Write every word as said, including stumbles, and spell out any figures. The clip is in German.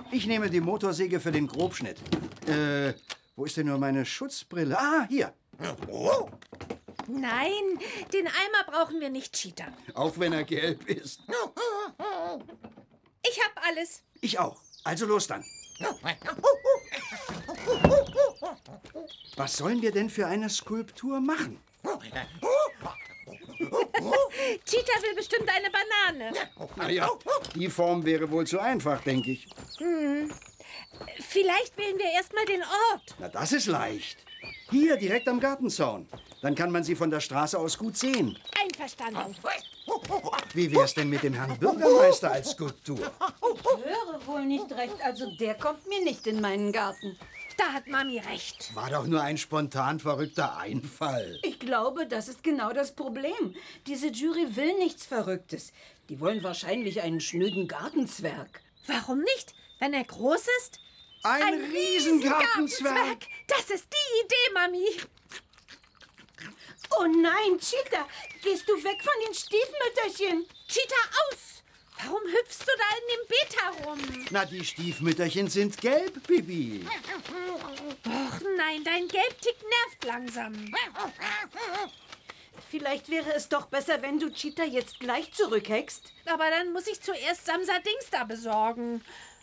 Ich nehme die Motorsäge für den Grobschnitt. Äh, wo ist denn nur meine Schutzbrille? Ah, hier. Nein, den Eimer brauchen wir nicht, Cheetah. Auch wenn er gelb ist. Ich hab alles. Ich auch. Also los dann. Was sollen wir denn für eine Skulptur machen? Cheetah will bestimmt eine Banane. Na ja, die Form wäre wohl zu einfach, denke ich. Hm. Vielleicht wählen wir erstmal den Ort. Na, das ist leicht. Hier, direkt am Gartenzaun. Dann kann man sie von der Straße aus gut sehen. Einverstanden. Wie wär's denn mit dem Herrn Bürgermeister als Skulptur? Ich höre wohl nicht recht, also der kommt mir nicht in meinen Garten. Da hat Mami recht. War doch nur ein spontan verrückter Einfall. Ich glaube, das ist genau das Problem. Diese Jury will nichts Verrücktes. Die wollen wahrscheinlich einen schnöden Gartenzwerg. Warum nicht, wenn er groß ist? Ein, Ein Riesengartenzwerg. Riesengartenzwerg. Das ist die Idee, Mami. Oh nein, Cheetah, gehst du weg von den Stiefmütterchen? Cheetah, aus! Warum hüpfst du da in dem Beet herum? Na, die Stiefmütterchen sind gelb, Bibi. Och nein, dein Gelbtick nervt langsam. Vielleicht wäre es doch besser, wenn du Cheetah jetzt gleich zurückheckst. Aber dann muss ich zuerst Samsadings da besorgen.